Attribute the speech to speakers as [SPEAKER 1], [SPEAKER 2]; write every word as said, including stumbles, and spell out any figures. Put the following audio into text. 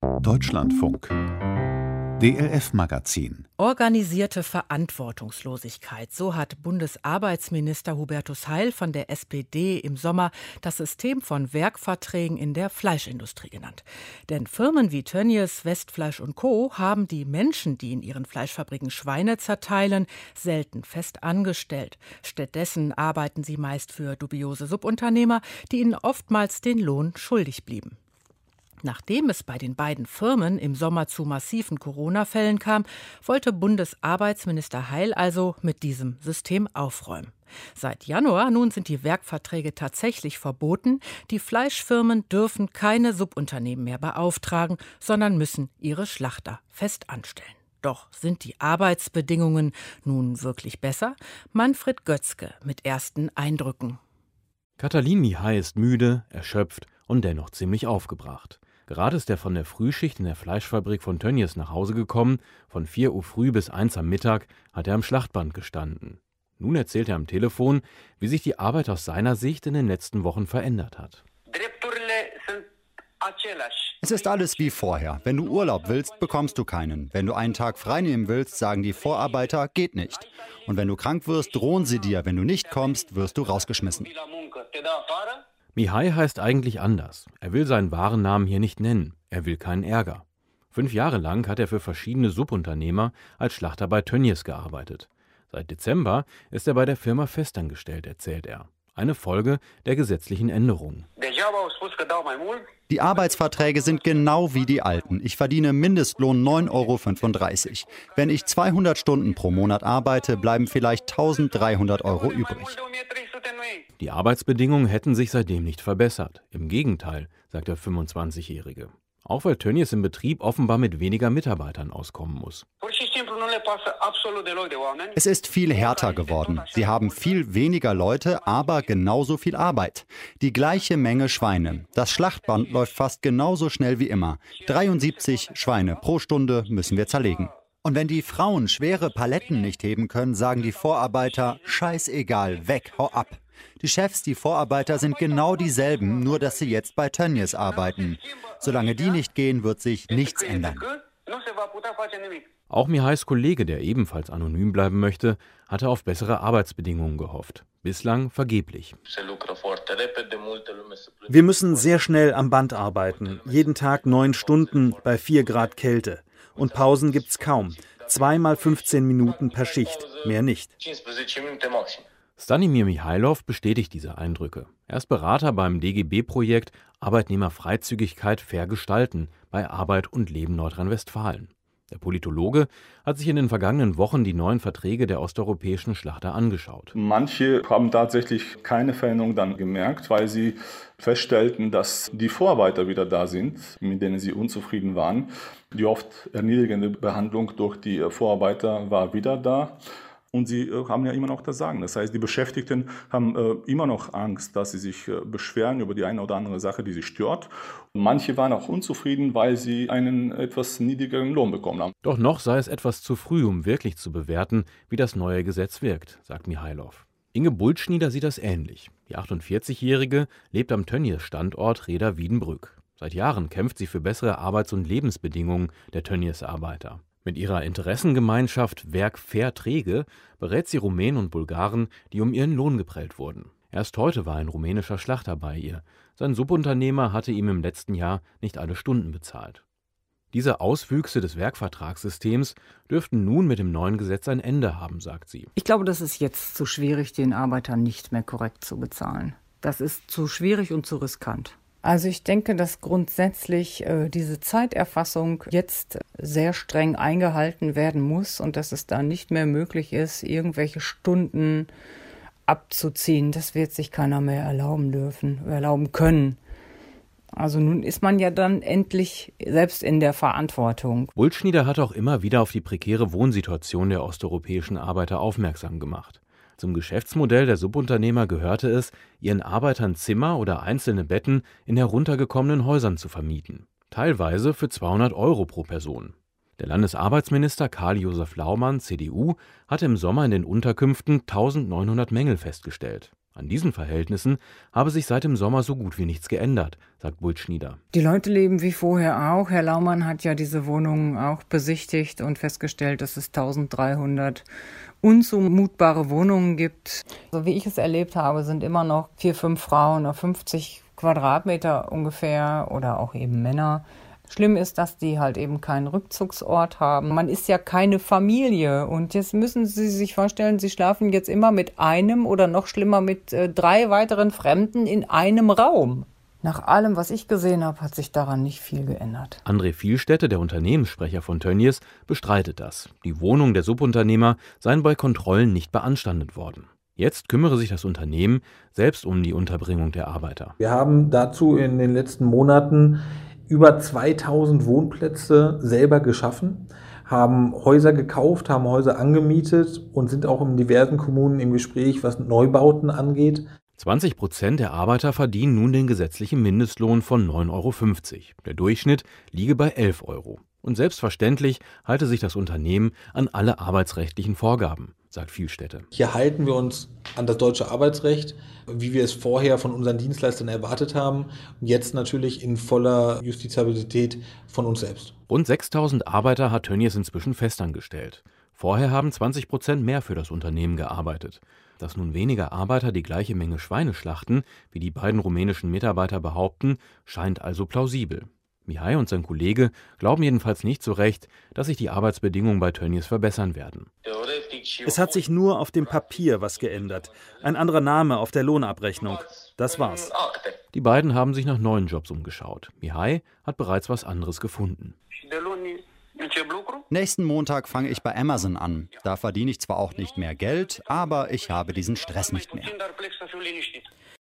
[SPEAKER 1] Deutschlandfunk. D L F-Magazin.
[SPEAKER 2] Organisierte Verantwortungslosigkeit. So hat Bundesarbeitsminister Hubertus Heil von der S P D im Sommer das System von Werkverträgen in der Fleischindustrie genannt. Denn Firmen wie Tönnies, Westfleisch und Co. haben die Menschen, die in ihren Fleischfabriken Schweine zerteilen, selten fest angestellt. Stattdessen arbeiten sie meist für dubiose Subunternehmer, die ihnen oftmals den Lohn schuldig blieben. Nachdem es bei den beiden Firmen im Sommer zu massiven Corona-Fällen kam, wollte Bundesarbeitsminister Heil also mit diesem System aufräumen. Seit Januar nun sind die Werkverträge tatsächlich verboten. Die Fleischfirmen dürfen keine Subunternehmen mehr beauftragen, sondern müssen ihre Schlachter fest anstellen. Doch sind die Arbeitsbedingungen nun wirklich besser? Manfred Götzke mit ersten Eindrücken.
[SPEAKER 3] Katalin Mihai ist müde, erschöpft und dennoch ziemlich aufgebracht. Gerade ist er von der Frühschicht in der Fleischfabrik von Tönnies nach Hause gekommen. Von vier Uhr früh bis eins am Mittag hat er am Schlachtband gestanden. Nun erzählt er am Telefon, wie sich die Arbeit aus seiner Sicht in den letzten Wochen verändert hat.
[SPEAKER 4] Es ist alles wie vorher. Wenn du Urlaub willst, bekommst du keinen. Wenn du einen Tag freinehmen willst, sagen die Vorarbeiter, geht nicht. Und wenn du krank wirst, drohen sie dir. Wenn du nicht kommst, wirst du rausgeschmissen.
[SPEAKER 3] Mihai heißt eigentlich anders. Er will seinen wahren Namen hier nicht nennen. Er will keinen Ärger. Fünf Jahre lang hat er für verschiedene Subunternehmer als Schlachter bei Tönnies gearbeitet. Seit Dezember ist er bei der Firma festangestellt, erzählt er. Eine Folge der gesetzlichen Änderungen.
[SPEAKER 4] Die Arbeitsverträge sind genau wie die alten. Ich verdiene Mindestlohn neun Euro fünfunddreißig. Wenn ich zweihundert Stunden pro Monat arbeite, bleiben vielleicht eintausenddreihundert Euro übrig.
[SPEAKER 3] Die Arbeitsbedingungen hätten sich seitdem nicht verbessert. Im Gegenteil, sagt der fünfundzwanzigjährige. Auch weil Tönnies im Betrieb offenbar mit weniger Mitarbeitern auskommen muss.
[SPEAKER 4] Es ist viel härter geworden. Sie haben viel weniger Leute, aber genauso viel Arbeit. Die gleiche Menge Schweine. Das Schlachtband läuft fast genauso schnell wie immer. dreiundsiebzig Schweine pro Stunde müssen wir zerlegen. Und wenn die Frauen schwere Paletten nicht heben können, sagen die Vorarbeiter, scheißegal, weg, hau ab. Die Chefs, die Vorarbeiter sind genau dieselben, nur dass sie jetzt bei Tönnies arbeiten. Solange die nicht gehen, wird sich nichts ändern.
[SPEAKER 3] Auch Mihais Kollege, der ebenfalls anonym bleiben möchte, hatte auf bessere Arbeitsbedingungen gehofft. Bislang vergeblich.
[SPEAKER 5] Wir müssen sehr schnell am Band arbeiten. Jeden Tag neun Stunden bei vier Grad Kälte. Und Pausen gibt's kaum. Zweimal fünfzehn Minuten per Schicht, mehr nicht.
[SPEAKER 3] Stanimir Mihailov bestätigt diese Eindrücke. Er ist Berater beim D G B-Projekt Arbeitnehmerfreizügigkeit fair gestalten bei Arbeit und Leben Nordrhein-Westfalen. Der Politologe hat sich in den vergangenen Wochen die neuen Verträge der osteuropäischen Schlachter angeschaut.
[SPEAKER 6] Manche haben tatsächlich keine Veränderung dann gemerkt, weil sie feststellten, dass die Vorarbeiter wieder da sind, mit denen sie unzufrieden waren. Die oft erniedrigende Behandlung durch die Vorarbeiter war wieder da. Und sie äh, haben ja immer noch das Sagen. Das heißt, die Beschäftigten haben äh, immer noch Angst, dass sie sich äh, beschweren über die eine oder andere Sache, die sie stört. Manche waren auch unzufrieden, weil sie einen etwas niedrigeren Lohn bekommen haben.
[SPEAKER 3] Doch noch sei es etwas zu früh, um wirklich zu bewerten, wie das neue Gesetz wirkt, sagt Mihailov. Inge Bultschnieder sieht das ähnlich. Die achtundvierzigjährige lebt am Tönnies-Standort Reda-Wiedenbrück. Seit Jahren kämpft sie für bessere Arbeits- und Lebensbedingungen der Tönnies-Arbeiter. Mit ihrer Interessengemeinschaft Werk Fair Träge berät sie Rumänen und Bulgaren, die um ihren Lohn geprellt wurden. Erst heute war ein rumänischer Schlachter bei ihr. Sein Subunternehmer hatte ihm im letzten Jahr nicht alle Stunden bezahlt. Diese Auswüchse des Werkvertragssystems dürften nun mit dem neuen Gesetz ein Ende haben, sagt sie.
[SPEAKER 7] Ich glaube, das ist jetzt zu schwierig, den Arbeitern nicht mehr korrekt zu bezahlen. Das ist zu schwierig und zu riskant. Also ich denke, dass grundsätzlich äh, diese Zeiterfassung jetzt sehr streng eingehalten werden muss und dass es da nicht mehr möglich ist, irgendwelche Stunden abzuziehen. Das wird sich keiner mehr erlauben dürfen, erlauben können. Also nun ist man ja dann endlich selbst in der Verantwortung.
[SPEAKER 3] Bultschnieder hat auch immer wieder auf die prekäre Wohnsituation der osteuropäischen Arbeiter aufmerksam gemacht. Zum Geschäftsmodell der Subunternehmer gehörte es, ihren Arbeitern Zimmer oder einzelne Betten in heruntergekommenen Häusern zu vermieten. Teilweise für zweihundert Euro pro Person. Der Landesarbeitsminister Karl-Josef Laumann, C D U, hatte im Sommer in den Unterkünften eintausendneunhundert Mängel festgestellt. An diesen Verhältnissen habe sich seit dem Sommer so gut wie nichts geändert, sagt Bultschnieder.
[SPEAKER 7] Die Leute leben wie vorher auch. Herr Laumann hat ja diese Wohnungen auch besichtigt und festgestellt, dass es eintausenddreihundert unzumutbare Wohnungen gibt. So wie ich es erlebt habe, sind immer noch vier, fünf Frauen auf fünfzig Quadratmeter ungefähr oder auch eben Männer. Schlimm ist, dass die halt eben keinen Rückzugsort haben. Man ist ja keine Familie und jetzt müssen Sie sich vorstellen, Sie schlafen jetzt immer mit einem oder noch schlimmer mit äh, drei weiteren Fremden in einem Raum. Nach allem, was ich gesehen habe, hat sich daran nicht viel geändert.
[SPEAKER 3] André Vielstädte, der Unternehmenssprecher von Tönnies, bestreitet das. Die Wohnungen der Subunternehmer seien bei Kontrollen nicht beanstandet worden. Jetzt kümmere sich das Unternehmen selbst um die Unterbringung der Arbeiter.
[SPEAKER 8] Wir haben dazu in den letzten Monaten über zweitausend Wohnplätze selber geschaffen, haben Häuser gekauft, haben Häuser angemietet und sind auch in diversen Kommunen im Gespräch, was Neubauten angeht.
[SPEAKER 3] zwanzig Prozent der Arbeiter verdienen nun den gesetzlichen Mindestlohn von neun Euro fünfzig. Der Durchschnitt liege bei elf Euro. Und selbstverständlich halte sich das Unternehmen an alle arbeitsrechtlichen Vorgaben, sagt Vielstädte.
[SPEAKER 8] Hier halten wir uns an das deutsche Arbeitsrecht, wie wir es vorher von unseren Dienstleistern erwartet haben, und jetzt natürlich in voller Justizabilität von uns selbst.
[SPEAKER 3] Rund sechstausend Arbeiter hat Tönnies inzwischen festangestellt. Vorher haben zwanzig Prozent mehr für das Unternehmen gearbeitet. Dass nun weniger Arbeiter die gleiche Menge Schweine schlachten, wie die beiden rumänischen Mitarbeiter behaupten, scheint also plausibel. Mihai und sein Kollege glauben jedenfalls nicht so recht, dass sich die Arbeitsbedingungen bei Tönnies verbessern werden.
[SPEAKER 5] Es hat sich nur auf dem Papier was geändert. Ein anderer Name auf der Lohnabrechnung. Das war's.
[SPEAKER 3] Die beiden haben sich nach neuen Jobs umgeschaut. Mihai hat bereits was anderes gefunden.
[SPEAKER 4] Nächsten Montag fange ich bei Amazon an. Da verdiene ich zwar auch nicht mehr Geld, aber ich habe diesen Stress nicht mehr.